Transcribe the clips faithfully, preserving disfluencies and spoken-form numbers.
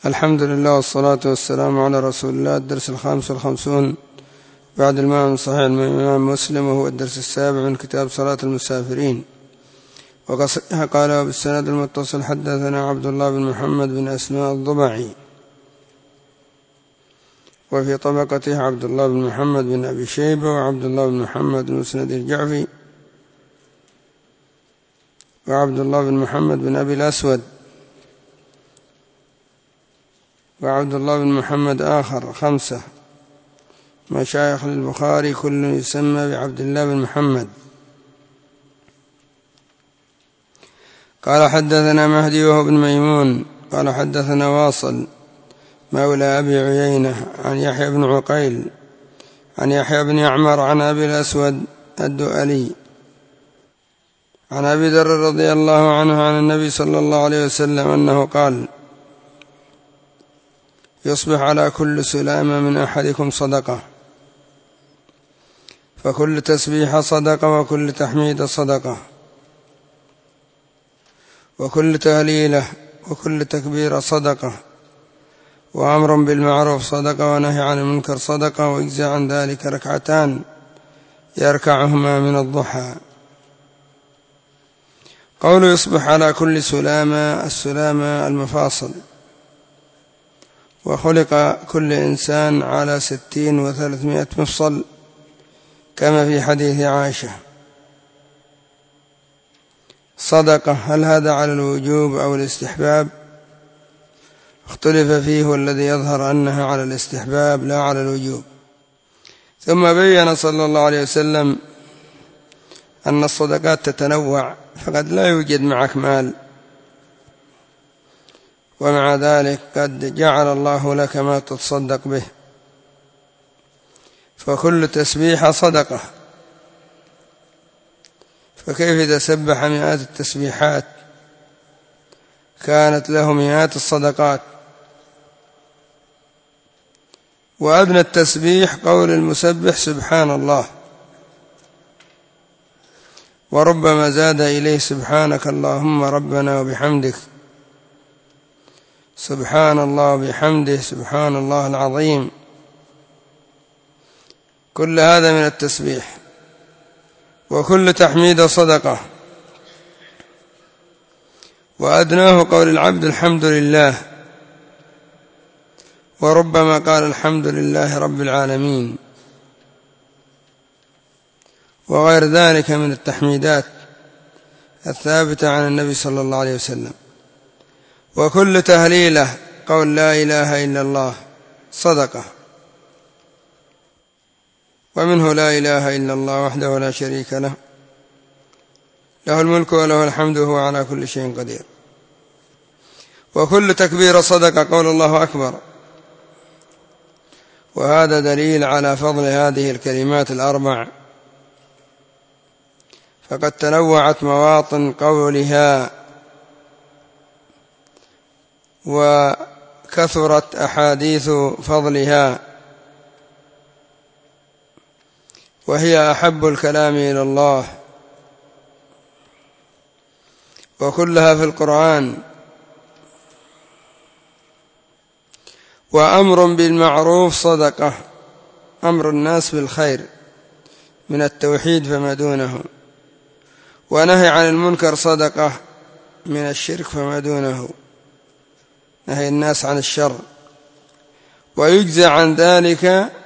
الحمد لله والصلاة والسلام على رسول الله. الدرس الخامس والخمسون بعد الماء من صحيح الإمام مسلم، وهو الدرس السابع من كتاب صلاة المسافرين. وقصها قال بالسند المتصل: حدثنا عبد الله بن محمد بن أسماء الضبعي، وفي طبقته عبد الله بن محمد بن أبي شيبة وعبد الله بن محمد بن مسند الجعفي وعبد الله بن محمد بن أبي الأسود وعبد الله بن محمد آخر، خمسة مشايخ للبخاري، كل يسمى بعبد الله بن محمد. قال حدثنا مهدي وهو بن ميمون قال حدثنا واصل مولى أبي عيينة عن يحيى بن عقيل عن يحيى بن يعمر عن أبي الأسود الدؤلي عن أبي ذر رضي الله عنه عن النبي صلى الله عليه وسلم أنه قال: يصبح على كل سلامة من أحدكم صدقة، فكل تسبيح صدقة، وكل تحميد صدقة، وكل تهليلة وكل تكبير صدقة، وأمر بالمعروف صدقة، ونهي عن المنكر صدقة، ويجزى عن ذلك ركعتان يركعهما من الضحى. قول يصبح على كل سلامة، السلامة المفاصل، وخلق كل إنسان على ستين وثلاثمائة مفصل كما في حديث عائشة. صدقة، هل هذا على الوجوب أو الاستحباب؟ اختلف فيه، والذي يظهر أنها على الاستحباب لا على الوجوب. ثم بين صلى الله عليه وسلم أن الصدقات تتنوع، فقد لا يوجد معك مال، ومع ذلك قد جعل الله لك ما تتصدق به، فكل تسبيحة صدقة. فكيف إذا سبح مئات التسبيحات كانت له مئات الصدقات؟ وأدنى التسبيح قول المسبح سبحان الله، وربما زاد إليه سبحانك اللهم ربنا وبحمدك، سبحان الله وبحمده، سبحان الله العظيم. كل هذا من التسبيح. وكل تحميد صدقة، وأدناه قول العبد الحمد لله، وربما قال الحمد لله رب العالمين، وغير ذلك من التحميدات الثابتة عن النبي صلى الله عليه وسلم. وكل تهليلة قول لا إله إلا الله صدقة، ومنه لا إله إلا الله وحده لا شريك له، له الملك وله الحمد وهو على كل شيء قدير. وكل تكبير صدقة قول الله أكبر، وهذا دليل على فضل هذه الكلمات الأربع، فقد تنوعت مواطن قولها وكثرت أحاديث فضلها، وهي أحب الكلام إلى الله، وكلها في القرآن. وأمر بالمعروف صدقة، أمر الناس بالخير من التوحيد فما دونه، ونهي عن المنكر صدقة من الشرك فما دونه، نهي الناس عن الشر. ويجزى عن ذلك،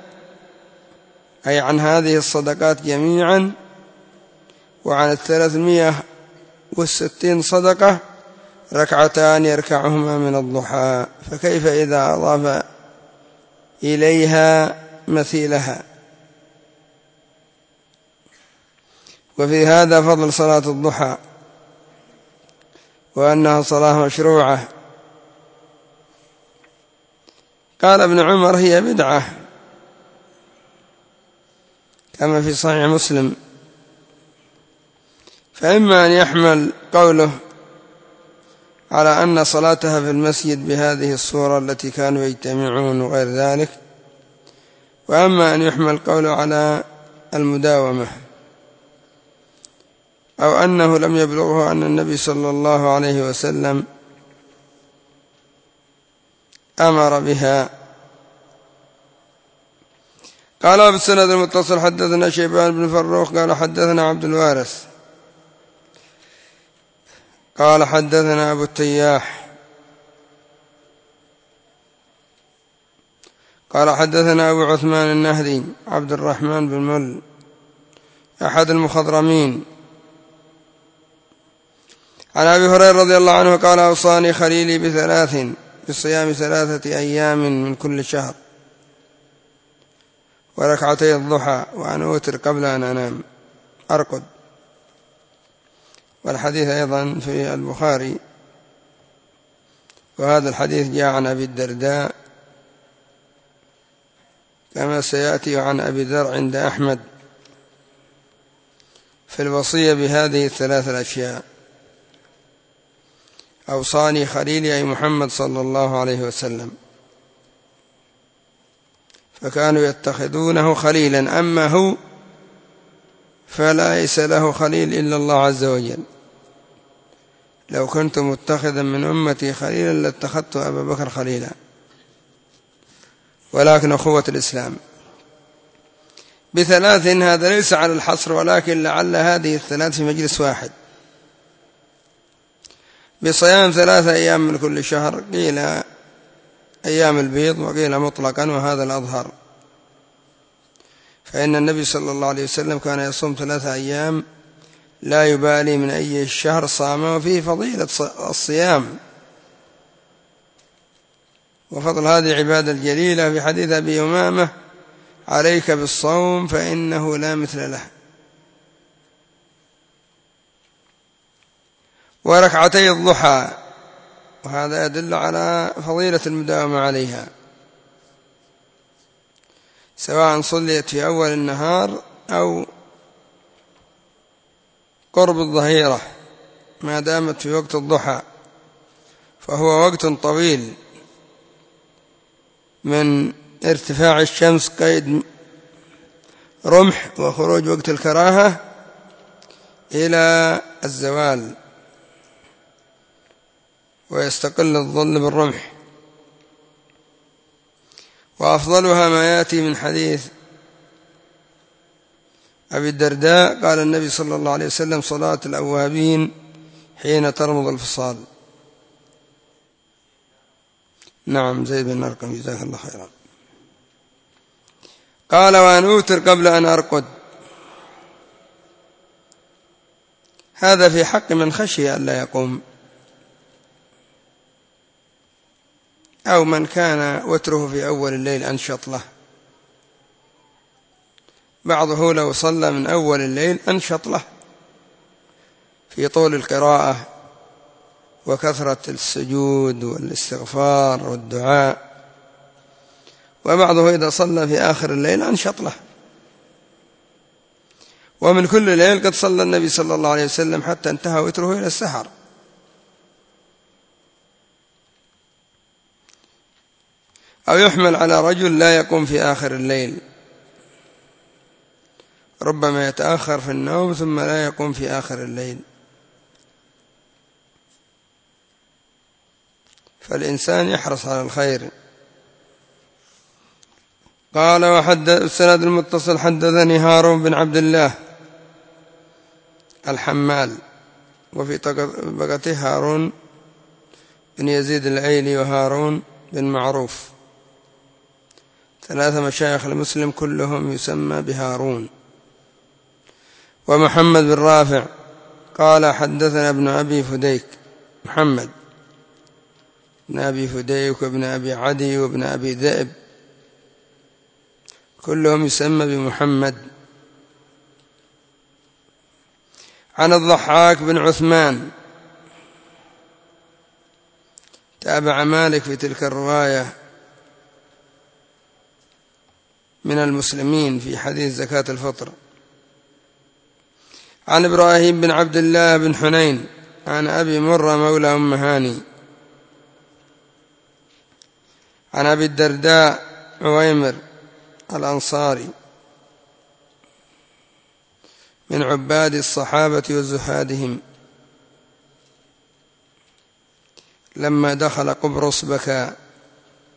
أي عن هذه الصدقات جميعا، وعن الثلاثمائة والستين صدقة، ركعتان يركعهما من الضحى. فكيف إذا أضاف إليها مثيلها؟ وفي هذا فضل صلاة الضحى، وأنها صلاة مشروعة. قال ابن عمر: هي بدعة، كما في صحيح مسلم. فإما أن يحمل قوله على أن صلاتها في المسجد بهذه الصورة التي كانوا يجتمعون وغير ذلك، وأما أن يحمل قوله على المداومة، أو أنه لم يبلغه أن النبي صلى الله عليه وسلم أمر بها. قال بالسند المتصل حدثنا شيبان بن فروخ قال حدثنا عبد الوارث قال حدثنا أبو التياح قال حدثنا أبو عثمان النهدي عبد الرحمن بن مل أحد المخضرمين عن أبي هريرة رضي الله عنه قال أوصاني خليلي بثلاث بصيام ثلاثة أيام من كل شهر وركعتي الضحى وأن أوتر قبل أن أنام أرقد. والحديث أيضا في البخاري، وهذا الحديث جاء عن أبي الدرداء كما سيأتي عن أبي ذر عند أحمد في الوصية بهذه الثلاث الأشياء. أوصاني خليلي أي محمد صلى الله عليه وسلم، فكانوا يتخذونه خليلا، أما هو فليس له خليل إلا الله عز وجل. لو كنت متخذا من أمتي خليلا لاتخذت أبا بكر خليلا، ولكن أخوة الإسلام بثلاث هذا ليس على الحصر، ولكن لعل هذه الثلاث في مجلس واحد. بصيام ثلاثة أيام من كل شهر، قيل أيام البيض وقيل مطلقا، وهذا الأظهر، فإن النبي صلى الله عليه وسلم كان يصوم ثلاثة أيام لا يبالي من أي الشهر صام، وفيه فضيلة الصيام وفضل هذه العبادة الجليلة في حديث أبي أمامة عليك بالصوم فإنه لا مثل له. وركعتي الضحى، وهذا يدل على فضيلة المداومة عليها، سواء صليت في أول النهار أو قرب الظهيرة، ما دامت في وقت الضحى، فهو وقت طويل من ارتفاع الشمس قيد رمح وخروج وقت الكراهة إلى الزوال، ويستقل الظل بالرمح. وأفضلها ما يأتي من حديث أبي الدرداء قال النبي صلى الله عليه وسلم: صلاة الأوابين حين ترمض الفصال. نعم، زيد بن أرقم جزاك الله خيرا. قال: وأن أوتر قبل أن أرقد. هذا في حق من خشي ألا يقوم، أو من كان وتره في أول الليل أنشط له. بعضه لو صلى من أول الليل أنشط له في طول القراءة وكثرة السجود والاستغفار والدعاء، وبعضه إذا صلى في آخر الليل أنشط له. ومن كل ليل قد صلى النبي صلى الله عليه وسلم حتى انتهى وتره إلى السحر. أو يحمل على رجل لا يقوم في آخر الليل، ربما يتأخر في النوم ثم لا يقوم في آخر الليل، فالإنسان يحرص على الخير. قال: وحد السند المتصل حدثني هارون بن عبد الله الحمال، وفي بقته هارون بن يزيد الأيلي وهارون بن معروف، ثلاثة مشايخ لمسلم كلهم يسمى بهارون. ومحمد بن رافع قال: حدثنا ابن أبي فديك، محمد بن أبي فديك وابن أبي عدي وابن أبي ذئب، كلهم يسمى بمحمد. عن الضحاك بن عثمان، تابع مالك في تلك الرواية من المسلمين في حديث زكاة الفطر. عن إبراهيم بن عبد الله بن حنين عن أبي مرة مولى أم هاني عن أبي الدرداء عويمر الأنصاري من عباد الصحابة وزهادهم، لما دخل قبرص بكى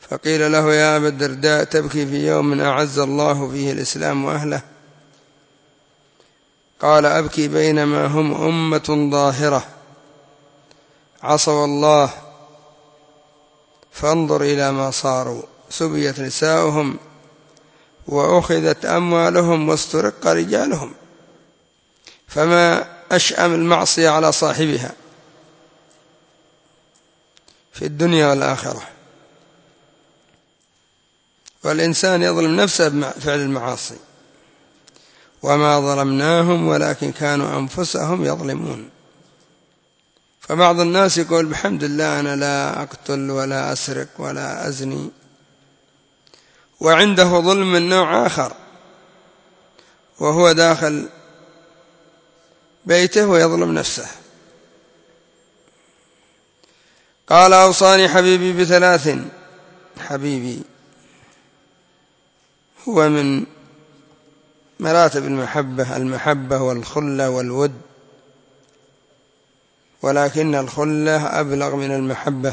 فقيل له يا أبا الدرداء تبكي في يوم أعز الله فيه الإسلام وأهله؟ قال أبكي بينما هم أمة ظاهرة عصوا الله فانظر إلى ما صاروا، سبيت نساؤهم وأخذت أموالهم واسترق رجالهم، فما أشأم المعصية على صاحبها في الدنيا والآخرة. والإنسان يظلم نفسه بفعل المعاصي، وما ظلمناهم ولكن كانوا أنفسهم يظلمون. فبعض الناس يقول بحمد الله أنا لا أقتل ولا أسرق ولا أزني، وعنده ظلم من نوع آخر وهو داخل بيته ويظلم نفسه. قال أوصاني حبيبي بثلاث. حبيبي هو من مراتب المحبة، المحبة والخلة والود، ولكن الخلة أبلغ من المحبة،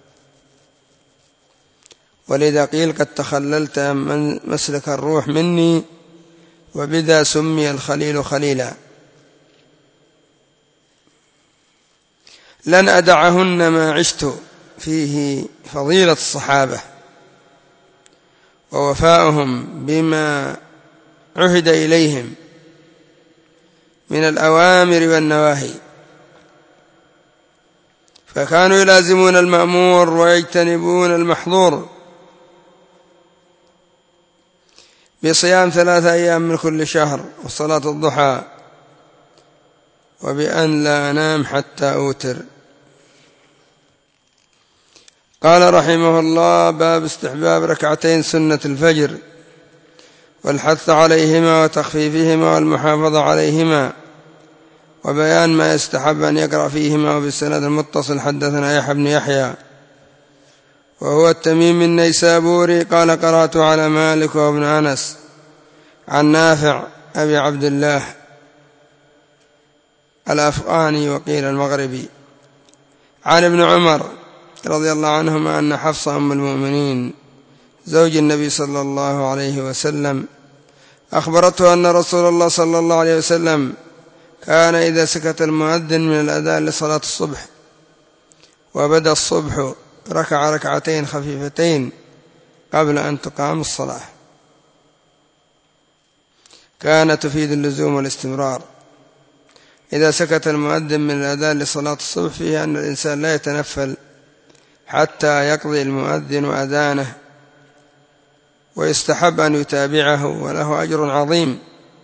ولذا قيل قد تخللت من مسلك الروح مني، وبذا سمي الخليل خليلا. لن أدعهن ما عشت فيه فضيلة الصحابة ووفاؤهم بما عهد إليهم من الأوامر والنواهي، فكانوا يلازمون المأمور ويجتنبون المحظور بصيام ثلاثة أيام من كل شهر وصلاة الضحى، وبأن لا أنام حتى أوتر. قال رحمه الله باب استحباب ركعتين سنة الفجر والحث عليهما وتخفيفهما والمحافظة عليهما، وبيان ما يستحب أن يقرأ فيهما. وبالسند المتصل حدثنا يحيى بن يحيى وهو التميمي النيسابوري قال قرأت على مالك وابن أنس عن نافع أبي عبد الله الأفغاني وقيل المغربي عن ابن عمر رضي الله عنهما أن حفصة أم المؤمنين زوج النبي صلى الله عليه وسلم أخبرته أن رسول الله صلى الله عليه وسلم كان إذا سكت المؤذن من الأذان لصلاة الصبح وبدأ الصبح ركع ركعتين خفيفتين قبل أن تقام الصلاة، كانت تفيد اللزوم والاستمرار. إذا سكت المؤذن من الأذان لصلاة الصبح فيه أن الإنسان لا يتنفل حتى يقضي المؤذن أذانه، ويستحب أن يتابعه وله أجر عظيم.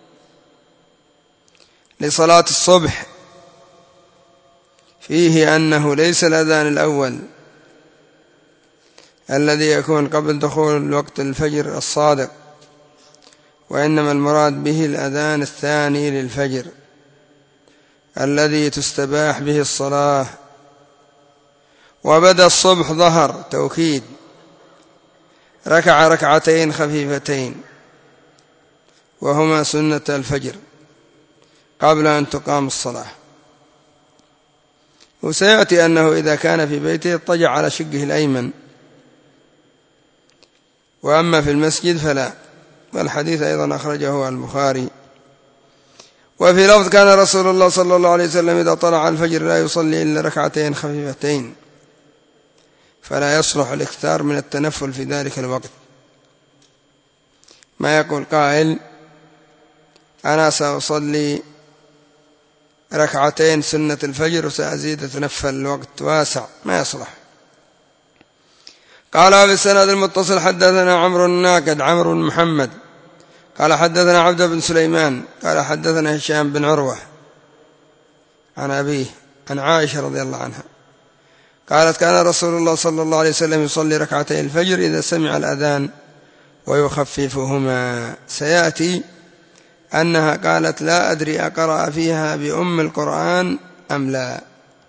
لصلاة الصبح فيه أنه ليس الأذان الأول الذي يكون قبل دخول وقت الفجر الصادق، وإنما المراد به الأذان الثاني للفجر الذي تستباح به الصلاة. وبدأ الصبح ظهر توكيد، ركع ركعتين خفيفتين وهما سنة الفجر قبل أن تقام الصلاة. وسيأتي أنه إذا كان في بيته اضطجع على شقه الأيمن، وأما في المسجد فلا. والحديث أيضا أخرجه البخاري. وفي لفظ كان رسول الله صلى الله عليه وسلم إذا طلع الفجر لا يصلي إلا ركعتين خفيفتين، فلا يصلح الاكثار من التنفل في ذلك الوقت. ما يقول قائل أنا سأصلي ركعتين سنة الفجر وسأزيد أتنفل، الوقت واسع، ما يصلح. قال بالسند المتصل حدثنا عمرو الناقد عمرو بن محمد قال حدثنا عبد بن سليمان قال حدثنا هشام بن عروة عن أبيه عن عائشة رضي الله عنها قالت كان رسول الله صلى الله عليه وسلم يصلي ركعتي الفجر إذا سمع الأذان ويخففهما. سيأتي أنها قالت لا أدري أقرأ فيها بأم القرآن أم لا.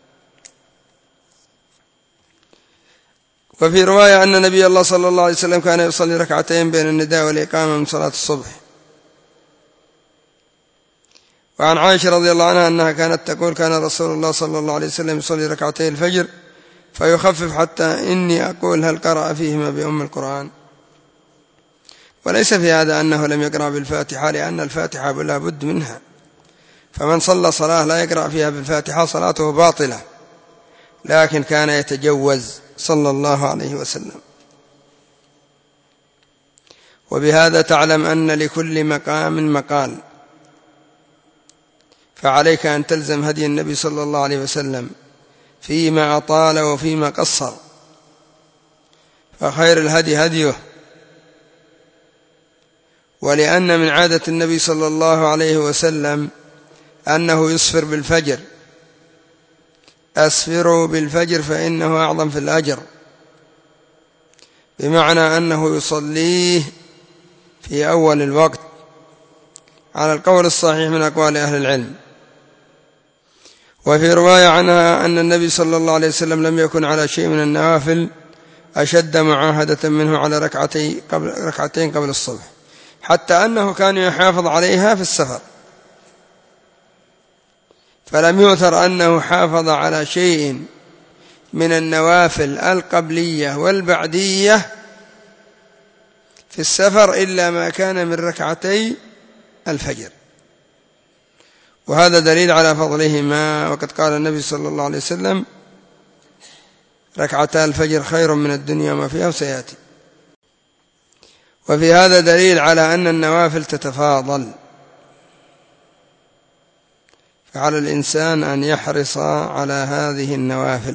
وفي رواية أن نبي الله صلى الله عليه وسلم كان يصلي ركعتين بين النداء والإقامة من صلاة الصبح. وعن عائشة رضي الله عنها أنها كانت تقول كان رسول الله صلى الله عليه وسلم يصلي ركعتين الفجر فيخفف حتى إني أقول هل قرأ فيهما بأم القرآن؟ وليس في هذا أنه لم يقرأ بالفاتحة، لأن الفاتحة لا بد منها، فمن صلى صلاة لا يقرأ فيها بالفاتحة صلاته باطلة، لكن كان يتجوز صلى الله عليه وسلم. وبهذا تعلم أن لكل مقام مقال، فعليك أن تلزم هدي النبي صلى الله عليه وسلم فيما أطال وفيما قصر، فخير الهدي هديه. ولأن من عادة النبي صلى الله عليه وسلم أنه يسفر بالفجر، أسفروا بالفجر فإنه أعظم في الأجر، بمعنى أنه يصليه في أول الوقت على القول الصحيح من أقوال أهل العلم. وفي رواية عنها أن النبي صلى الله عليه وسلم لم يكن على شيء من النوافل أشد معاهدة منه على ركعتين قبل, ركعتين قبل الصبح، حتى أنه كان يحافظ عليها في السفر، فلم يؤثر أنه حافظ على شيء من النوافل القبلية والبعدية في السفر إلا ما كان من ركعتي الفجر، وهذا دليل على فضلهما. وقد قال النبي صلى الله عليه وسلم ركعتا الفجر خير من الدنيا وما فيها، وسيأتي. وفي هذا دليل على أن النوافل تتفاضل، فعلى الإنسان أن يحرص على هذه النوافل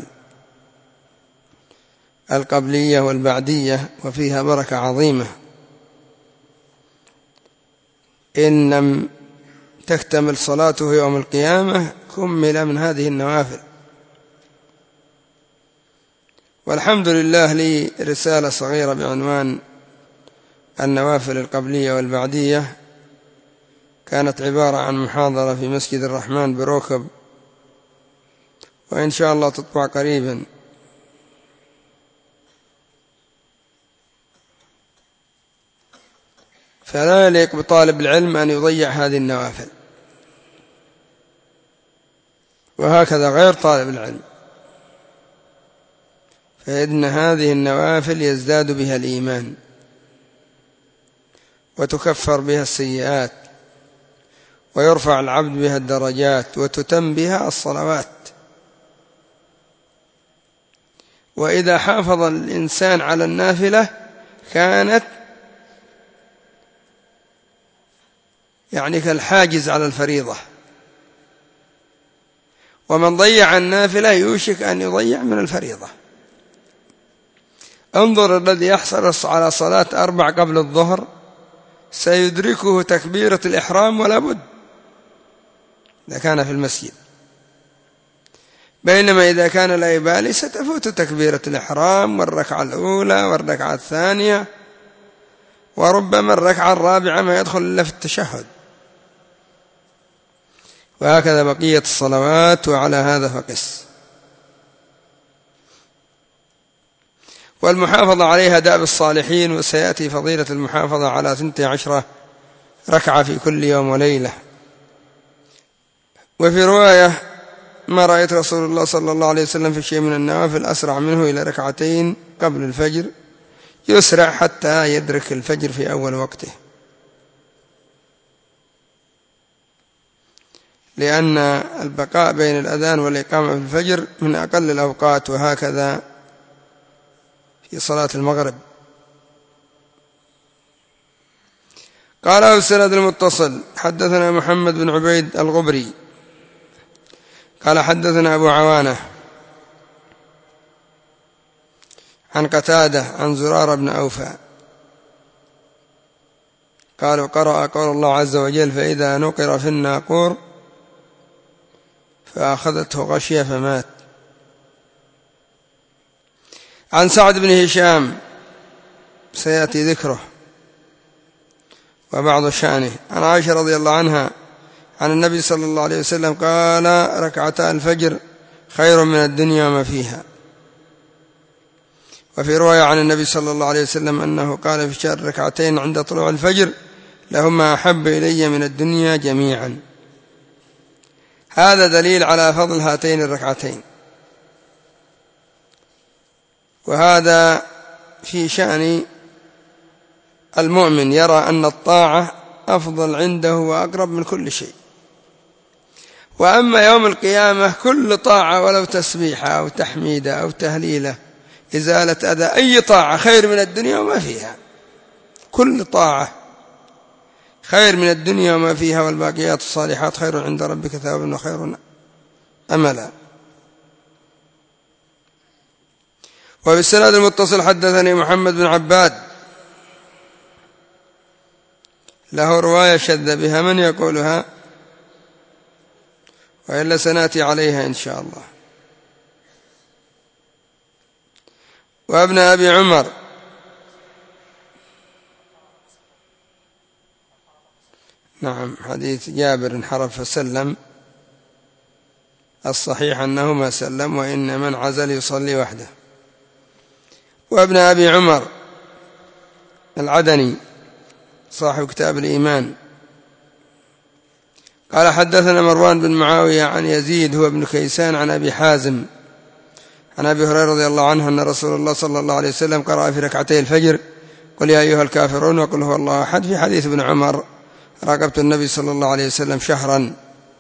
القبلية والبعدية، وفيها بركة عظيمة إن لم تكتمل صلاته يوم القيامة كمل من هذه النوافل. والحمد لله لي رسالة صغيرة بعنوان النوافل القبلية والبعدية، كانت عبارة عن محاضرة في مسجد الرحمن بروكب، وإن شاء الله تطبع قريبا. فلا يليق بطالب العلم أن يضيع هذه النوافل، وهكذا غير طالب العلم، فإن هذه النوافل يزداد بها الإيمان، وتكفر بها السيئات، ويرفع العبد بها الدرجات، وتتم بها الصلوات. وإذا حافظ الإنسان على النافلة كانت يعني كالحاجز على الفريضة، ومن ضيع النافلة يوشك أن يضيع من الفريضة. انظر الذي يحرص على صلاة أربع قبل الظهر سيدركه تكبيرة الإحرام ولا بد إذا كان في المسجد، بينما إذا كان لا يبالي ستفوت تكبيرة الإحرام والركعة الأولى والركعة الثانية، وربما الركعة الرابعة ما يدخل إلا في التشهد، وهكذا بقية الصلوات. وعلى هذا فقس. والمحافظة عليها دأب الصالحين، وسيأتي فضيلة المحافظة على ثنتي عشرة ركعة في كل يوم وليلة. وفي رواية ما رأيت رسول الله صلى الله عليه وسلم في شيء من النوافل أسرع منه إلى ركعتين قبل الفجر، يسرع حتى يدرك الفجر في أول وقته، لأن البقاء بين الأذان والإقامة في الفجر من أقل الأوقات، وهكذا في صلاة المغرب. قال السند المتصل حدثنا محمد بن عبيد الغبري قال حدثنا أبو عوانة عن قتادة عن زرار بن أوفى قالوا قرأ قول الله عز وجل فإذا نقر في الناقور فأخذته غشية فمات. عن سعد بن هشام سيأتي ذكره وبعض شأنه. عن عائشة رضي الله عنها عن النبي صلى الله عليه وسلم قال ركعتا الفجر خير من الدنيا وما فيها. وفي رواية عن النبي صلى الله عليه وسلم أنه قال في شهر ركعتين عند طلوع الفجر لهما أحب إلي من الدنيا جميعا. هذا دليل على فضل هاتين الركعتين. وهذا في شأن المؤمن، يرى أن الطاعة أفضل عنده وأقرب من كل شيء. وأما يوم القيامة كل طاعة ولو تسبيحة أو تحميدة أو تهليلة إزالة أذى، أي طاعة خير من الدنيا وما فيها، كل طاعة خير من الدنيا وما فيها، والباقيات الصالحات خير عند ربك ثوابا وخير أملا. وبالسند المتصل حدثني محمد بن عباد، له رواية شذ بها، من يقولها؟ وإلا سنأتي عليها إن شاء الله. وابن أبي عمر نعم، حديث جابر انحرف فسلم، الصحيح أنه ما سلم، وإن من عزل يصلي وحده. وابن أبي عمر العدني صاحب كتاب الإيمان قال حدثنا مروان بن معاوية عن يزيد هو ابن كيسان عن أبي حازم عن أبي هريرة رضي الله عنه أن رسول الله صلى الله عليه وسلم قرأ في ركعتي الفجر قل يا أيها الكافرون وقل هو الله أحد. في حديث ابن عمر راقبت النبي صلى الله عليه وسلم شهرا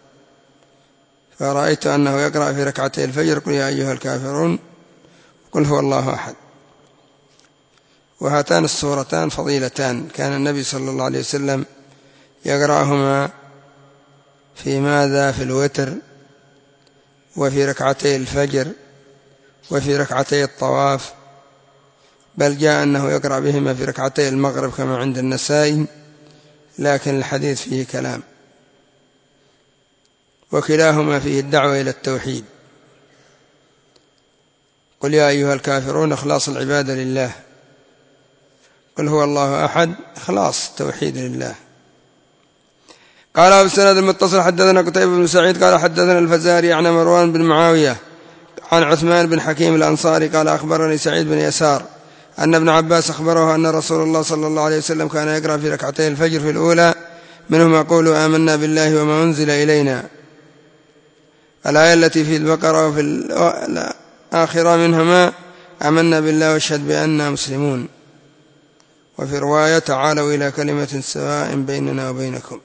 فرأيت أنه يقرأ في ركعتي الفجر قل يا أيها الكافرون قل هو الله أحد. وهاتان السورتان فضيلتان، كان النبي صلى الله عليه وسلم يقرأهما في ماذا؟ في الوتر، وفي ركعتي الفجر، وفي ركعتي الطواف، بل جاء أنه يقرأ بهما في ركعتي المغرب كما عند النسائي، لكن الحديث فيه كلام، وكلاهما فيه الدعوة إلى التوحيد. قل يا أيها الكافرون إخلاص العبادة لله، قل هو الله أحد إخلاص التوحيد لله. قال أبو السند المتصل حدثنا قتيبة بن سعيد قال حدثنا الفزاري عن مروان بن معاوية عن عثمان بن حكيم الأنصاري قال أخبرني سعيد بن يسار أن ابن عباس أخبره أن رسول الله صلى الله عليه وسلم كان يقرأ في ركعتي الفجر في الأولى منهما قولوا آمنا بالله وما أنزل إلينا، الآية التي في البقرة، وفي الآخرة منهما آمنا بالله واشهد بأننا مسلمون. وفي رواية تعالوا إلى كلمة سواء بيننا وبينكم.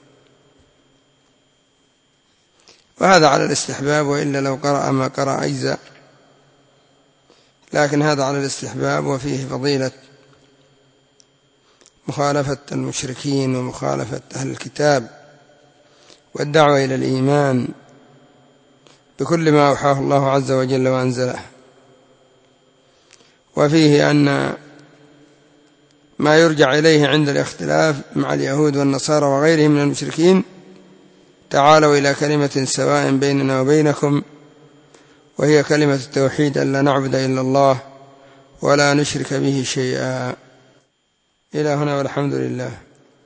وهذا على الاستحباب، وإلا لو قرأ ما قرأ أجزاء، لكن هذا على الاستحباب، وفيه فضيلة مخالفة المشركين ومخالفة أهل الكتاب والدعوة إلى الإيمان بكل ما أوحاه الله عز وجل وأنزله. وفيه أن ما يرجع إليه عند الاختلاف مع اليهود والنصارى وغيرهم من المشركين تعالوا إلى كلمة سواء بيننا وبينكم، وهي كلمة التوحيد أن لا نعبد إلا الله ولا نشرك به شيئا. إلى هنا والحمد لله.